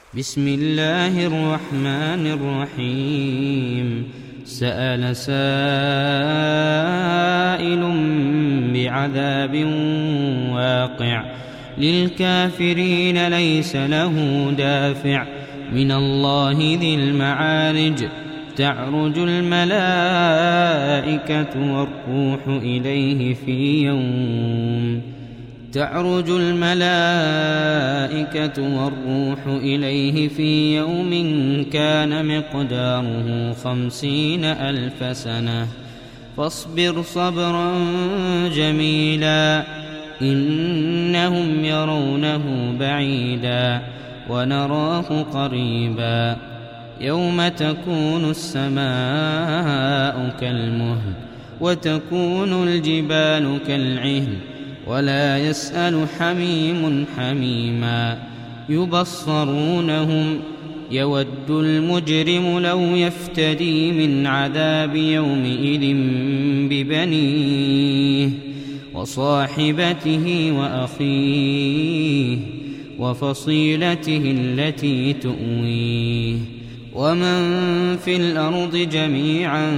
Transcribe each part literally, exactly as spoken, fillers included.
بسم الله الرحمن الرحيم. سأل سائل بعذاب واقع للكافرين ليس له دافع من الله ذي المعارج. تعرج الملائكة والروح إليه في يوم تعرج الملائكة والروح إليه في يوم كان مقداره خمسين ألف سنة فاصبر صبرا جميلا إنهم يرونه بعيدا ونراه قريبا يوم تكون السماء كالمهل وتكون الجبال كالعهن ولا يسأل حميم حميما يبصرونهم يود المجرم لو يفتدي من عذاب يومئذ ببنيه وصاحبته وأخيه وفصيلته التي تؤويه ومن في الأرض جميعا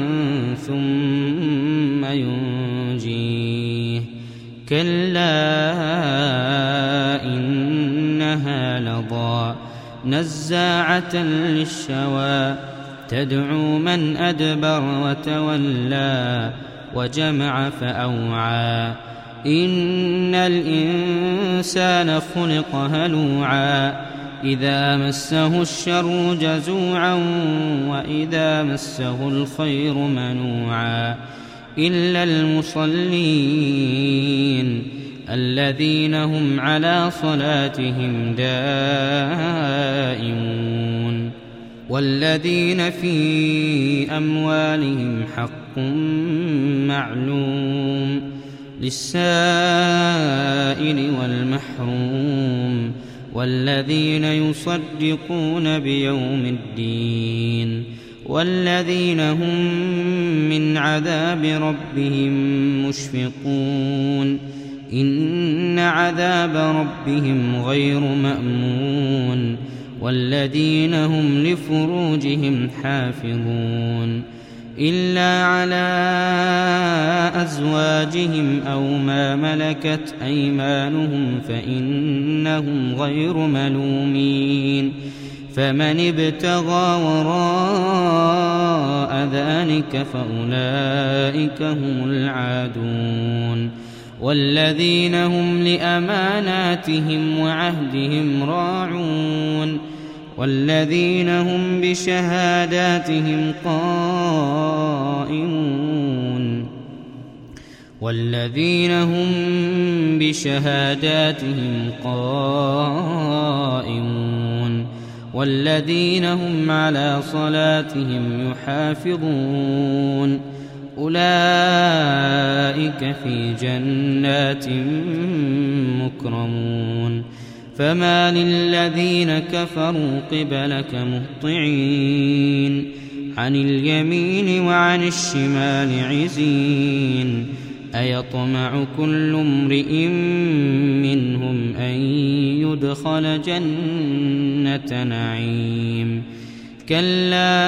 ثم ينجيه كلا إنها لظى نزاعة للشوى تدعو من أدبر وتولى وجمع فأوعى إن الإنسان خلق هلوعا إذا مسه الشر جزوعا وإذا مسه الخير منوعا إلا المصلين الذين هم على صلاتهم دائمون والذين في أموالهم حق معلوم للسائل والمحروم والذين يصدقون بيوم الدين والذين هم من عذاب ربهم مشفقون إن عذاب ربهم غير مأمون والذين هم لفروجهم حافظون إلا على أزواجهم أو ما ملكت أيمانهم فإنهم غير ملومين فمن ابتغى وراء ذلك فأولئك هم العادون والذين هم لأماناتهم وعهدهم راعون والذين هم بشهاداتهم قائمون والذين هم بشهاداتهم قائمون والذين هم على صلاتهم يحافظون أولئك في جنات مكرمون فما للذين كفروا قبلك مهطعين عن اليمين وعن الشمال عزين أيطمع كل امرئ منهم أن يدخل جنة نعيم كلا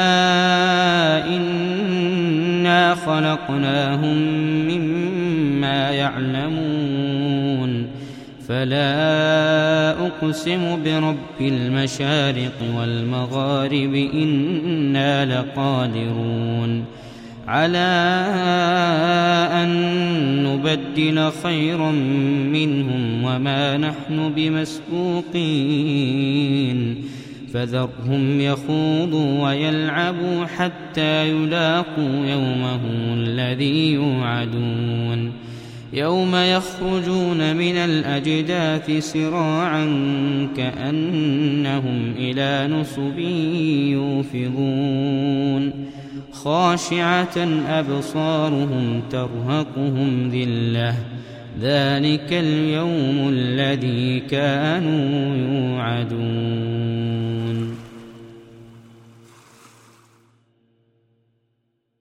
إنا خلقناهم مما يعلمون فلا أقسم برب المشارق والمغارب إنا لقادرون على أن نبدل خيرا منهم وما نحن بمسبوقين فذرهم يخوضوا ويلعبوا حتى يلاقوا يومهم الذي يوعدون يوم يخرجون من الأجداث سراعا كأنهم إلى نصب يوفضون خاشعة أبصارهم ترهقهم ذلة ذلك اليوم الذي كانوا يوعدون.